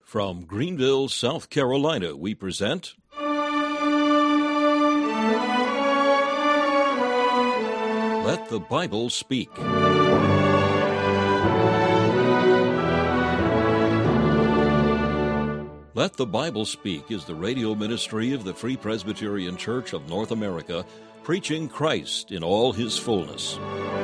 From Greenville, South Carolina, we present Let the Bible Speak. Let the Bible Speak is the radio ministry of the Free Presbyterian Church of North America, preaching Christ in all His fullness.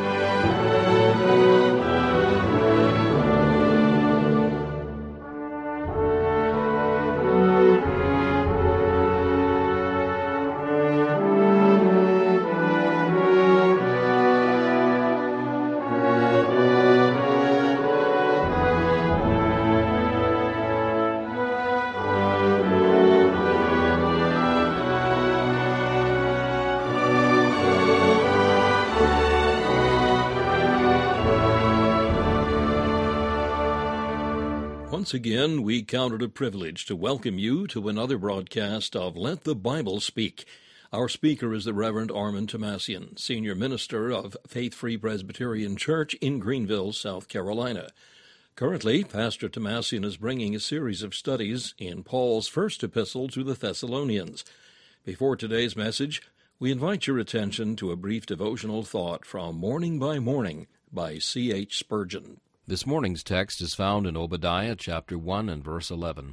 Once again, we count it a privilege to welcome you to another broadcast of Let the Bible Speak. Our speaker is the Reverend Armand Tomasian, Senior Minister of Faith Free Presbyterian Church in Greenville, South Carolina. Currently, Pastor Tomasian is bringing a series of studies in Paul's first epistle to the Thessalonians. Before today's message, we invite your attention to a brief devotional thought from Morning by Morning by C.H. Spurgeon. This morning's text is found in Obadiah chapter 1 and verse 11.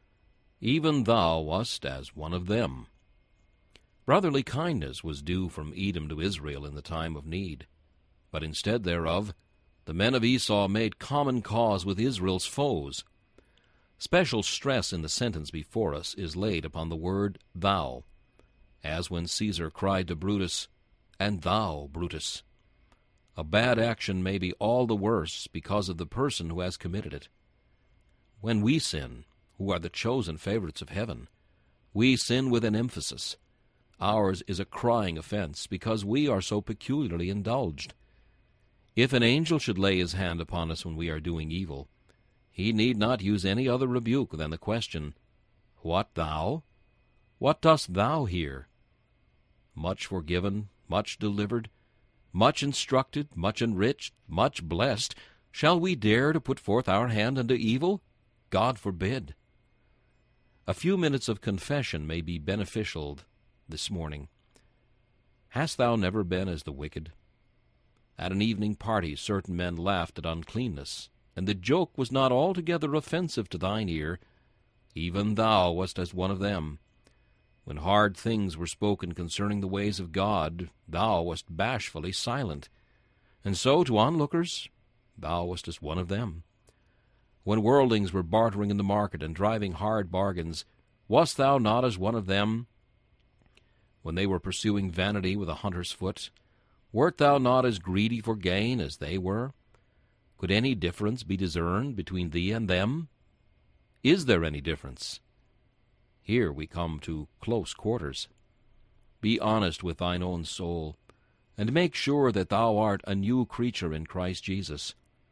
Even thou wast as one of them. Brotherly kindness was due from Edom to Israel in the time of need. But instead thereof, the men of Esau made common cause with Israel's foes. Special stress in the sentence before us is laid upon the word thou, as when Caesar cried to Brutus, "And thou, Brutus." A bad action may be all the worse because of the person who has committed it. When we sin, who are the chosen favorites of heaven, we sin with an emphasis. Ours is a crying offense because we are so peculiarly indulged. If an angel should lay his hand upon us when we are doing evil, he need not use any other rebuke than the question, "What thou? What dost thou here?" Much forgiven, much delivered, much instructed, much enriched, much blessed, shall we dare to put forth our hand unto evil? God forbid. A few minutes of confession may be beneficial this morning. Hast thou never been as the wicked? At an evening party certain men laughed at uncleanness, and the joke was not altogether offensive to thine ear. Even thou wast as one of them. When hard things were spoken concerning the ways of God, thou wast bashfully silent. And so to onlookers, thou wast as one of them. When worldlings were bartering in the market and driving hard bargains, wast thou not as one of them? When they were pursuing vanity with a hunter's foot, wert thou not as greedy for gain as they were? Could any difference be discerned between thee and them? Is there any difference? Here we come to close quarters. Be honest with thine own soul, and make sure that thou art a new creature in Christ Jesus.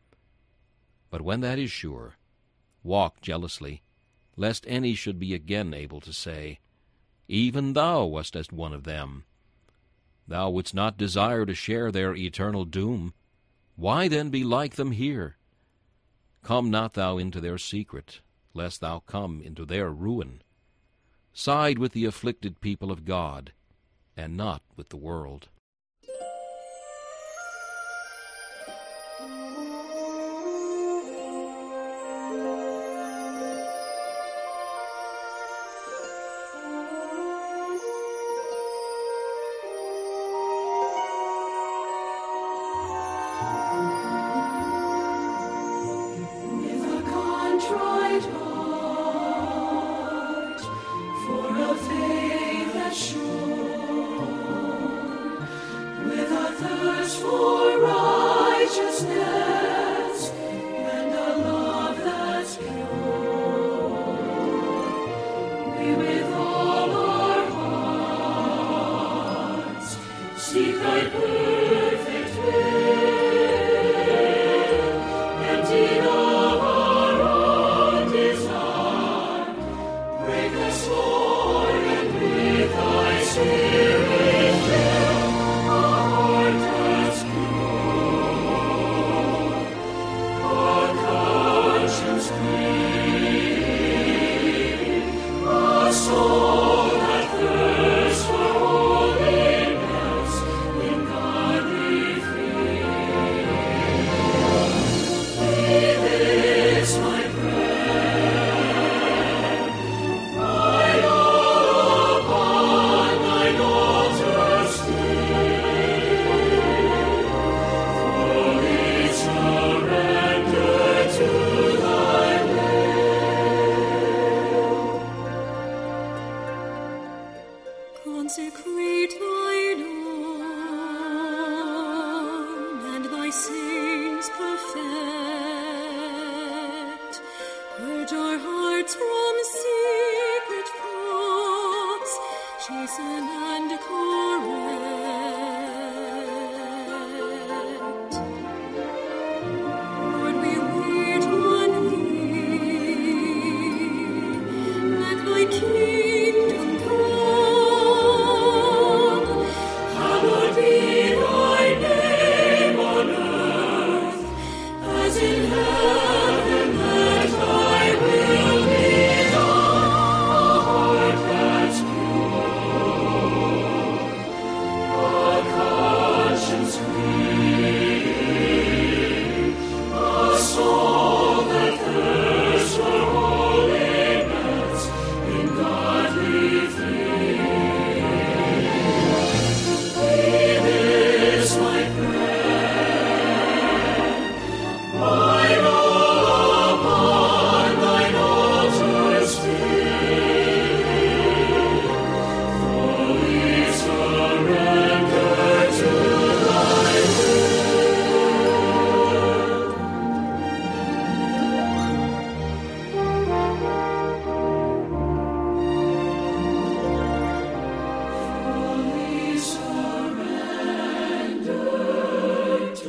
But when that is sure, walk jealously, lest any should be again able to say, "Even thou wast as one of them." Thou wouldst not desire to share their eternal doom. Why then be like them here? Come not thou into their secret, lest thou come into their ruin. Side with the afflicted people of God, and not with the world. guards from secret foes, chasten and correct. Lord, we wait on thee, let thy kingdom come. Hallowed be thy name on earth, as in heaven. Let thy will be done. A heart that's pure, a conscience clean, a soul that thirsts for holiness in godly faith. Be this my prayer, mine all upon thine altar stand, fully surrender to thy fully surrender to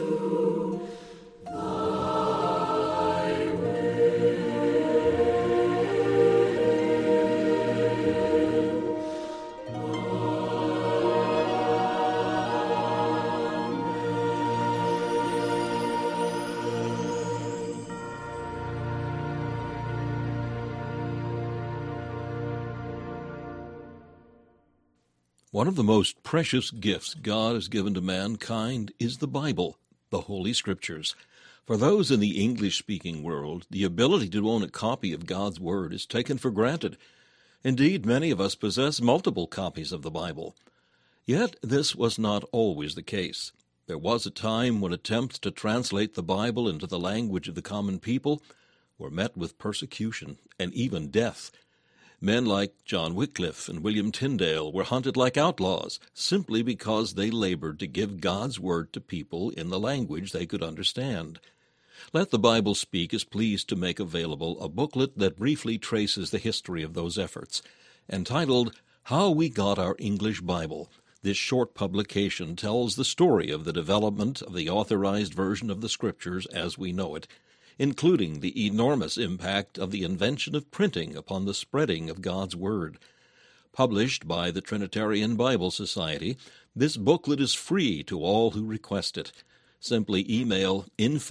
One of the most precious gifts God has given to mankind is the Bible, the Holy Scriptures. For those in the English-speaking world, the ability to own a copy of God's Word is taken for granted. Indeed, many of us possess multiple copies of the Bible. Yet this was not always the case. There was a time when attempts to translate the Bible into the language of the common people were met with persecution and even death. Men like John Wycliffe and William Tyndale were hunted like outlaws simply because they labored to give God's Word to people in the language they could understand. Let the Bible Speak is pleased to make available a booklet that briefly traces the history of those efforts. Entitled, How We Got Our English Bible, this short publication tells the story of the development of the authorized version of the Scriptures as we know it, including the enormous impact of the invention of printing upon the spreading of God's Word. Published by the Trinitarian Bible Society, this booklet is free to all who request it. Simply email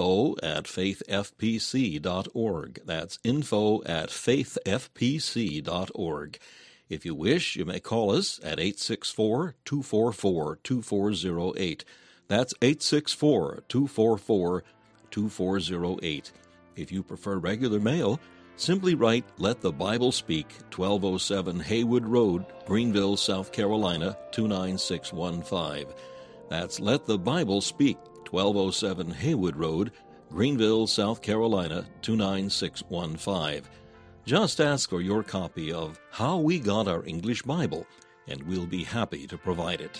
info@faithfpc.org. That's info@faithfpc.org. If you wish, you may call us at 864-244-2408. That's 864-244-2408. If you prefer regular mail, simply write Let the Bible Speak, 1207 Haywood Road, Greenville, South Carolina, 29615. That's Let the Bible Speak, 1207 Haywood Road, Greenville, South Carolina, 29615. Just ask for your copy of How We Got Our English Bible, and we'll be happy to provide it.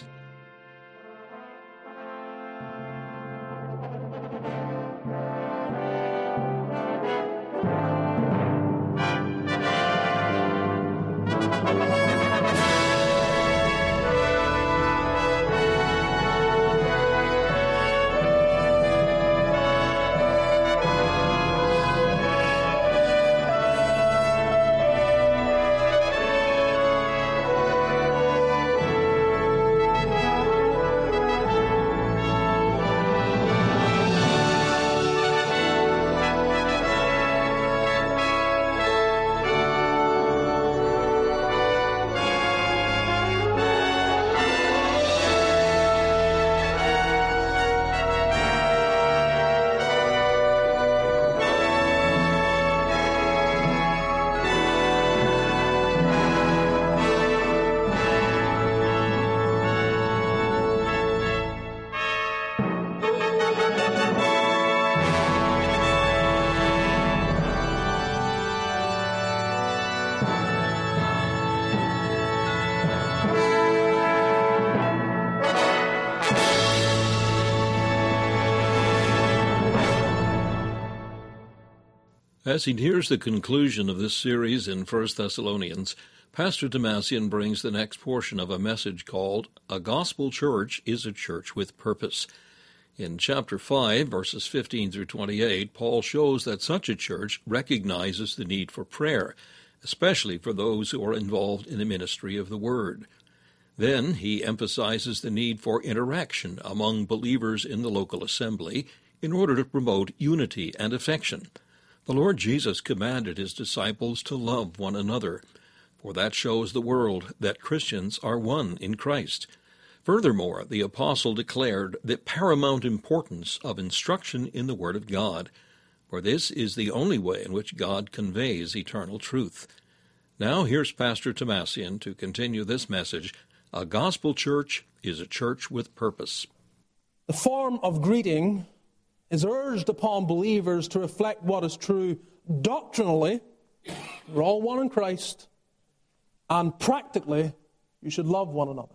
As he nears the conclusion of this series in 1 Thessalonians, Pastor Damasian brings the next portion of a message called, A Gospel Church is a Church with Purpose. In chapter 5, verses 15 through 28, Paul shows that such a church recognizes the need for prayer, especially for those who are involved in the ministry of the Word. Then he emphasizes the need for interaction among believers in the local assembly in order to promote unity and affection. The Lord Jesus commanded his disciples to love one another, for that shows the world that Christians are one in Christ. Furthermore, the apostle declared the paramount importance of instruction in the Word of God, for this is the only way in which God conveys eternal truth. Now here's Pastor Damasian to continue this message, A Gospel Church is a Church with Purpose. The form of greeting is urged upon believers to reflect what is true doctrinally. We're all one in Christ. And practically, you should love one another.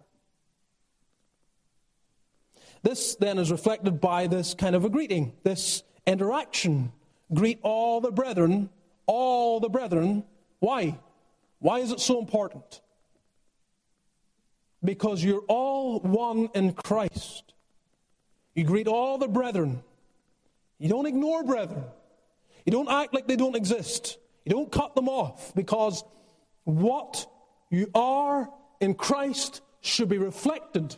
This then is reflected by this kind of a greeting, this interaction. Greet all the brethren, all the brethren. Why? Why is it so important? Because you're all one in Christ. You greet all the brethren. You don't ignore brethren. You don't act like they don't exist. You don't cut them off, because what you are in Christ should be reflected.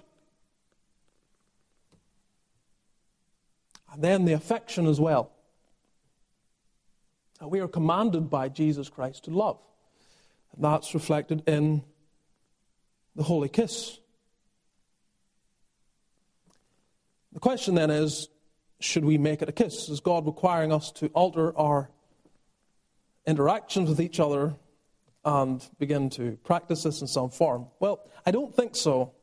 And then the affection as well. Now, we are commanded by Jesus Christ to love. And that's reflected in the holy kiss. The question then is, should we make it a kiss? Is God requiring us to alter our interactions with each other and begin to practice this in some form? Well, I don't think so.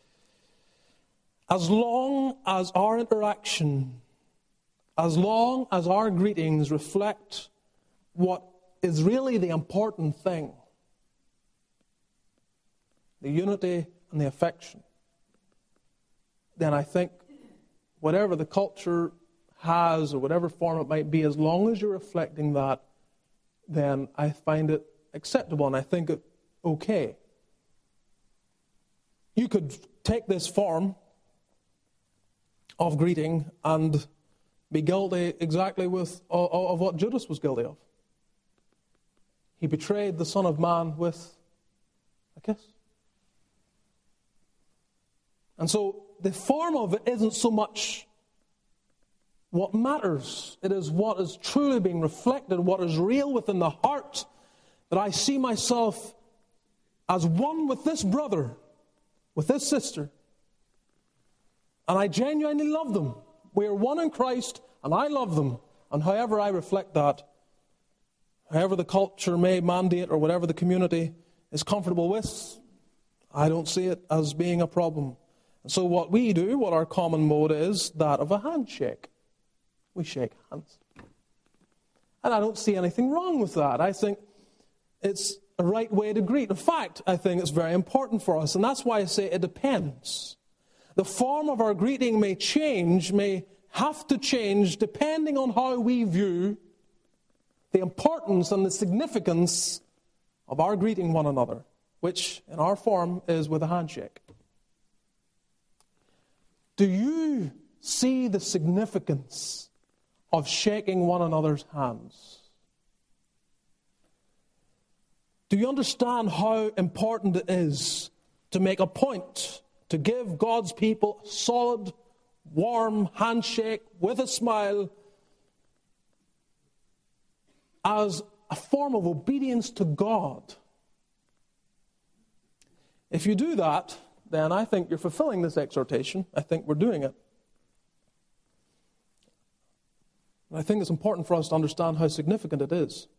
As long as our interaction, as long as our greetings reflect what is really the important thing, the unity and the affection, then I think whatever the culture has or whatever form it might be, as long as you're reflecting that, then I find it acceptable and I think it okay. You could take this form of greeting and be guilty exactly of what Judas was guilty of. He betrayed the Son of Man with a kiss. And so the form of it isn't so much what matters. It is what is truly being reflected, what is real within the heart, that I see myself as one with this brother, with this sister, and I genuinely love them. We are one in Christ, and I love them. And however I reflect that, however the culture may mandate or whatever the community is comfortable with, I don't see it as being a problem. So what we do, what our common mode is, that of a handshake. We shake hands. And I don't see anything wrong with that. I think it's a right way to greet. In fact, I think it's very important for us. And that's why I say it depends. The form of our greeting may change, may have to change, depending on how we view the importance and the significance of our greeting one another, which in our form is with a handshake. Do you see the significance of shaking one another's hands? Do you understand how important it is to make a point to give God's people a solid, warm handshake with a smile as a form of obedience to God? If you do that, then I think you're fulfilling this exhortation. I think we're doing it. And I think it's important for us to understand how significant it is.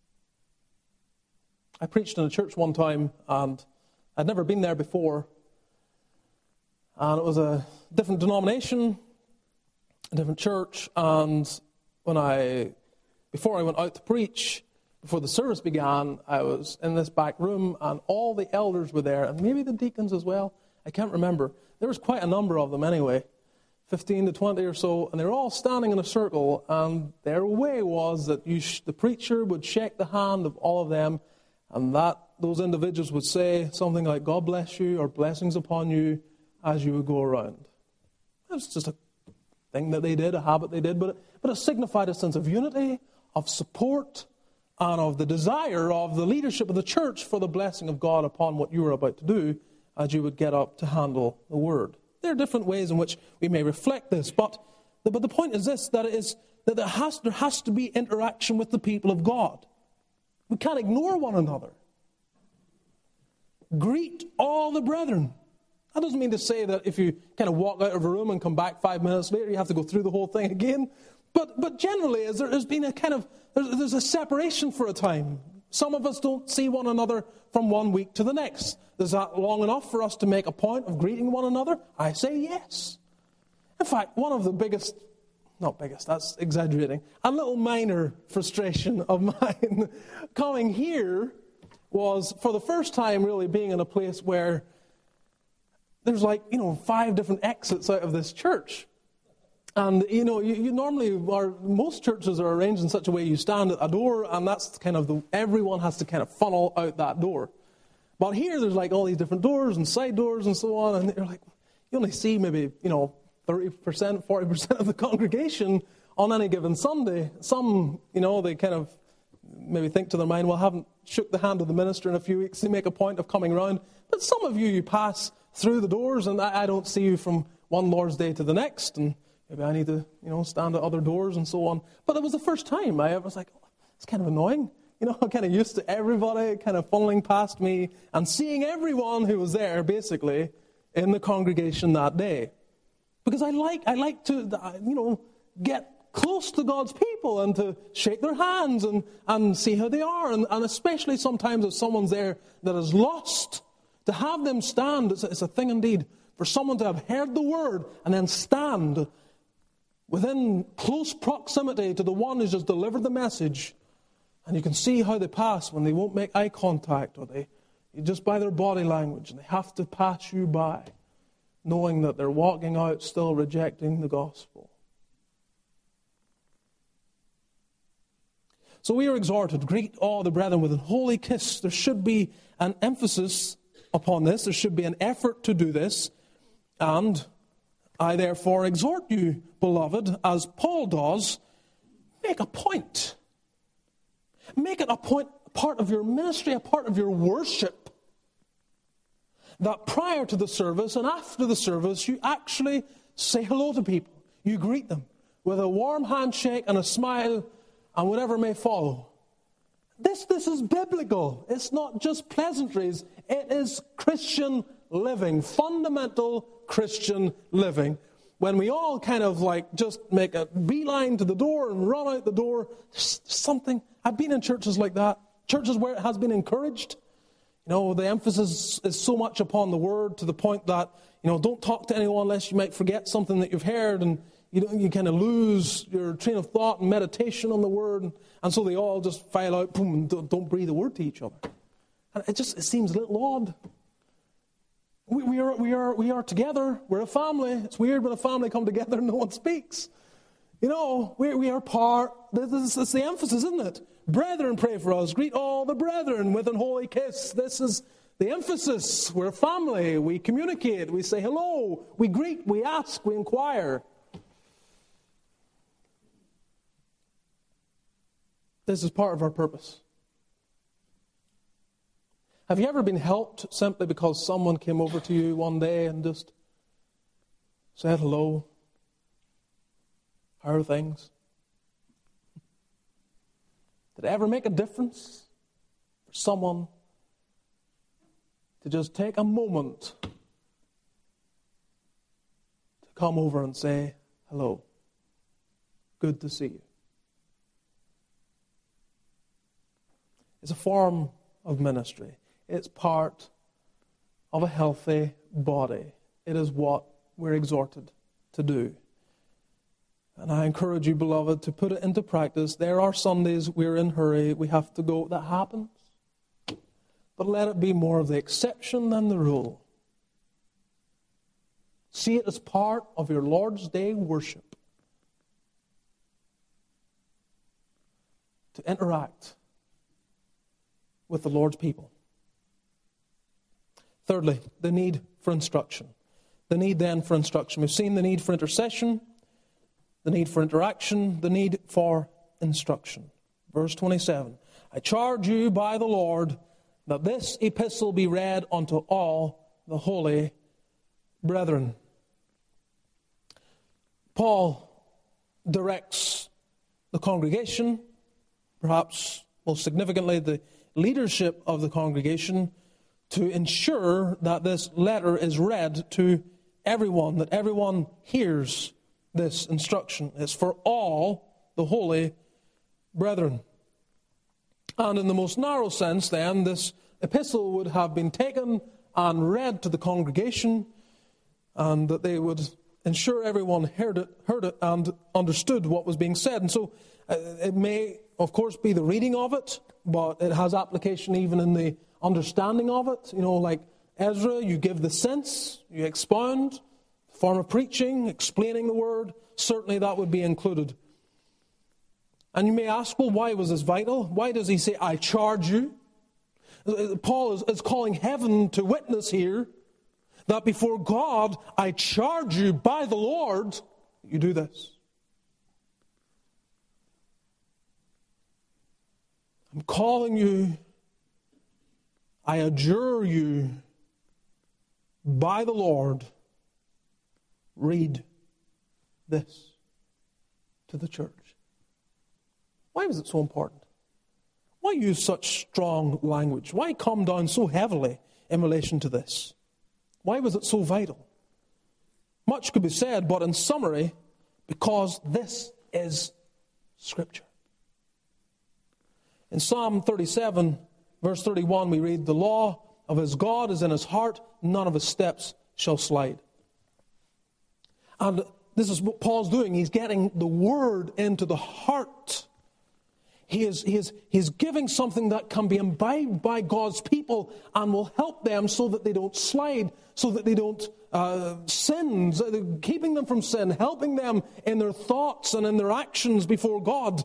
I preached in a church one time, and I'd never been there before. And it was a different denomination, a different church. And before I went out to preach, before the service began, I was in this back room, and all the elders were there, and maybe the deacons as well. I can't remember. There was quite a number of them anyway, 15 to 20 or so, and they were all standing in a circle, and their way was that the preacher would shake the hand of all of them, and those individuals would say something like, God bless you, or blessings upon you, as you would go around. It was just a thing that they did, a habit they did, but it signified a sense of unity, of support, and of the desire of the leadership of the church for the blessing of God upon what you were about to do as you would get up to handle the word. There are different ways in which we may reflect this, but the point is this, that there has to be interaction with the people of God. We can't ignore one another. Greet all the brethren. That doesn't mean to say that if you kind of walk out of a room and come back 5 minutes later, you have to go through the whole thing again. But generally, there's been a kind of, there's a separation for a time. Some of us don't see one another from one week to the next. Is that long enough for us to make a point of greeting one another? I say yes. In fact, one of the biggest, not biggest, that's exaggerating, a little minor frustration of mine coming here was for the first time really being in a place where there's 5 different exits out of this church. And, you normally, most churches are arranged in such a way you stand at a door, and that's kind of everyone has to kind of funnel out that door. But here there's all these different doors and side doors and so on, and you're you only see maybe, 30%, 40% of the congregation on any given Sunday. Some, they kind of maybe think to their mind, well, I haven't shook the hand of the minister in a few weeks. They make a point of coming around. But some of you pass through the doors, and I don't see you from one Lord's Day to the next, and maybe I need to, stand at other doors and so on. But it was the first time I was like, oh, it's kind of annoying. I'm kind of used to everybody kind of funneling past me and seeing everyone who was there, basically, in the congregation that day. Because I like to, get close to God's people and to shake their hands and see how they are. And especially sometimes if someone's there that is lost, to have them stand, it's a thing indeed. For someone to have heard the word and then stand within close proximity to the one who's just delivered the message, and you can see how they pass when they won't make eye contact, or just by their body language, and they have to pass you by, knowing that they're walking out still rejecting the gospel. So we are exhorted, greet all the brethren with a holy kiss. There should be an emphasis upon this. There should be an effort to do this. And I therefore exhort you, beloved, as Paul does, make a point. Make it a part of your ministry, a part of your worship, that prior to the service and after the service, you actually say hello to people. You greet them with a warm handshake and a smile and whatever may follow. This is biblical. It's not just pleasantries. It is Christian living, fundamental Christian living. When we all kind of just make a beeline to the door and run out the door, there's something. I've been in churches like that, churches where it has been encouraged. The emphasis is so much upon the word to the point that, don't talk to anyone unless you might forget something that you've heard, and you kind of lose your train of thought and meditation on the word, and so they all just file out, boom, and don't breathe a word to each other. And it seems a little odd. We are together. We're a family. It's weird when a family come together and no one speaks. We are part. This is the emphasis, isn't it? Brethren, pray for us. Greet all the brethren with an holy kiss. This is the emphasis. We're a family. We communicate. We say hello. We greet. We ask. We inquire. This is part of our purpose. Have you ever been helped simply because someone came over to you one day and just said hello? How are things? Did it ever make a difference for someone to just take a moment to come over and say hello? Good to see you. It's a form of ministry. It's part of a healthy body. It is what we're exhorted to do. And I encourage you, beloved, to put it into practice. There are Sundays we're in a hurry, we have to go. That happens. But let it be more of the exception than the rule. See it as part of your Lord's Day worship. To interact with the Lord's people. Thirdly, the need for instruction. The need then for instruction. We've seen the need for intercession, the need for interaction, the need for instruction. Verse 27, I charge you by the Lord that this epistle be read unto all the holy brethren. Paul directs the congregation, perhaps most significantly the leadership of the congregation, to ensure that this letter is read to everyone, that everyone hears this instruction. It's for all the holy brethren. And in the most narrow sense, then, this epistle would have been taken and read to the congregation, and that they would ensure everyone heard it and understood what was being said. And so it may, of course, be the reading of it, but it has application even in the understanding of it. You know, like Ezra, you give the sense, you expound, form of preaching, explaining the word. Certainly that would be included. And you may ask, well, why was this vital? Why does he say, I charge you? Paul is calling heaven to witness here that before God, I charge you by the Lord, you do this. I'm calling you, I adjure you by the Lord, read this to the church. Why was it so important? Why use such strong language? Why come down so heavily in relation to this? Why was it so vital? Much could be said, but in summary, because this is Scripture. In Psalm 37, verse 31, we read, the law of his God is in his heart, none of his steps shall slide. And this is what Paul's doing. He's getting the word into the heart. He's giving something that can be imbibed by God's people and will help them so that they don't slide, so that they don't sin, keeping them from sin, helping them in their thoughts and in their actions before God.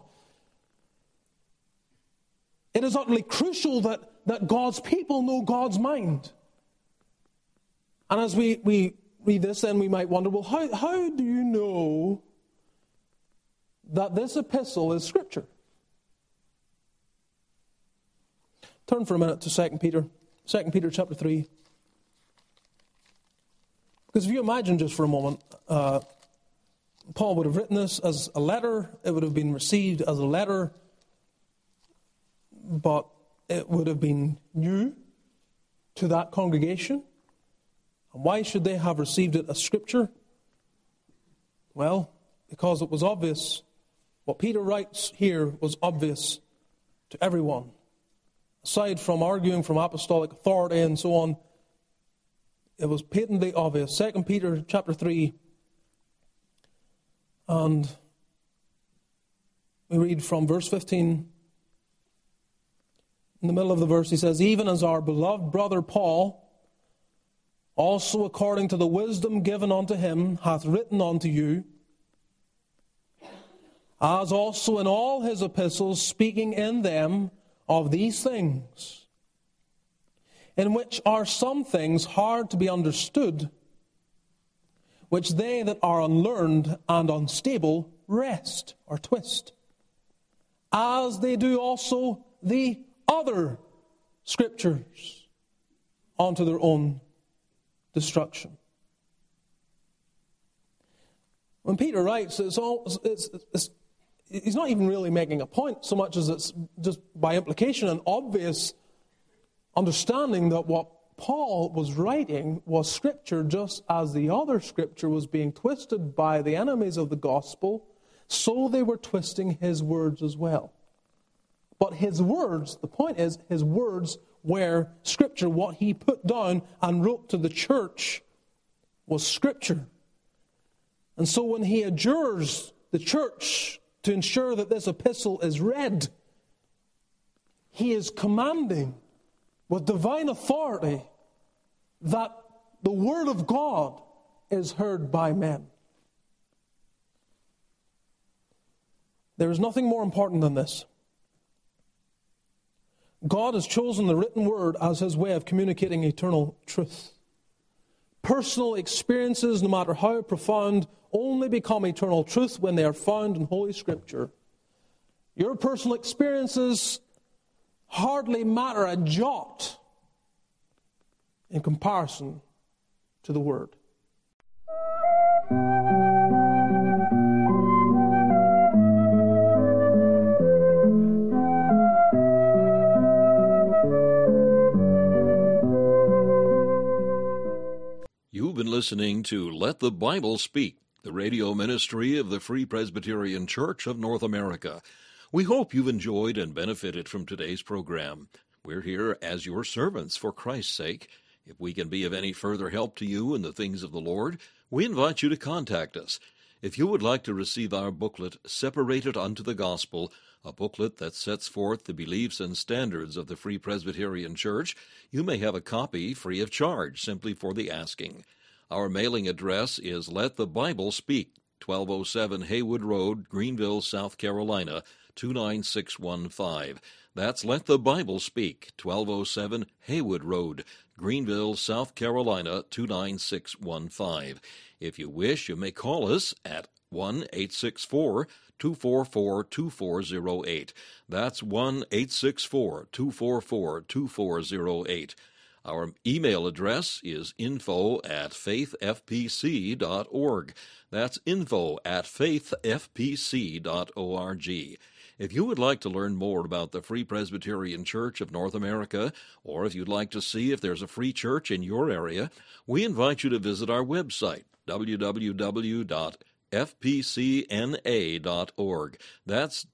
It is utterly crucial that God's people know God's mind. And as we read this, then we might wonder, well, how do you know that this epistle is Scripture? Turn for a minute to 2 Peter. 2 Peter chapter 3. Because if you imagine just for a moment, Paul would have written this as a letter. It would have been received as a letter. But it would have been new to that congregation. And why should they have received it as Scripture? Well, because it was obvious. What Peter writes here was obvious to everyone. Aside from arguing from apostolic authority and so on, it was patently obvious. 2 Peter chapter 3, and we read from verse 15. In the middle of the verse, he says, even as our beloved brother Paul, also according to the wisdom given unto him, hath written unto you, as also in all his epistles, speaking in them of these things, in which are some things hard to be understood, which they that are unlearned and unstable wrest or twist, as they do also the other Scriptures unto their own destruction. When Peter writes, he's not even really making a point so much as it's just by implication an obvious understanding that what Paul was writing was Scripture, just as the other Scripture was being twisted by the enemies of the gospel, so they were twisting his words as well. But his words, the point is, his words were Scripture. What he put down and wrote to the church was Scripture. And so when he adjures the church to ensure that this epistle is read, he is commanding with divine authority that the Word of God is heard by men. There is nothing more important than this. God has chosen the written word as his way of communicating eternal truth. Personal experiences, no matter how profound, only become eternal truth when they are found in Holy Scripture. Your personal experiences hardly matter a jot in comparison to the Word. You've been listening to Let the Bible Speak, the radio ministry of the Free Presbyterian Church of North America. We hope you've enjoyed and benefited from today's program. We're here as your servants for Christ's sake. If we can be of any further help to you in the things of the Lord, we invite you to contact us. If you would like to receive our booklet, Separated Unto the Gospel, a booklet that sets forth the beliefs and standards of the Free Presbyterian Church, you may have a copy free of charge, simply for the asking. Our mailing address is Let the Bible Speak, 1207 Haywood Road, Greenville, South Carolina, 29615. That's Let the Bible Speak, 1207 Haywood Road, Greenville, South Carolina, 29615. If you wish, you may call us at 1-864-244-2408. That's 1-864-244-2408. Our email address is info@faithfpc.org. That's info@faithfpc.org. If you would like to learn more about the Free Presbyterian Church of North America, or if you'd like to see if there's a free church in your area, we invite you to visit our website, www.fpcna.org. That's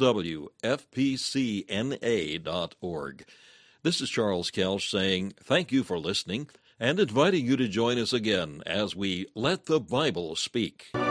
www.fpcna.org. This is Charles Kelch saying thank you for listening and inviting you to join us again as we Let the Bible Speak.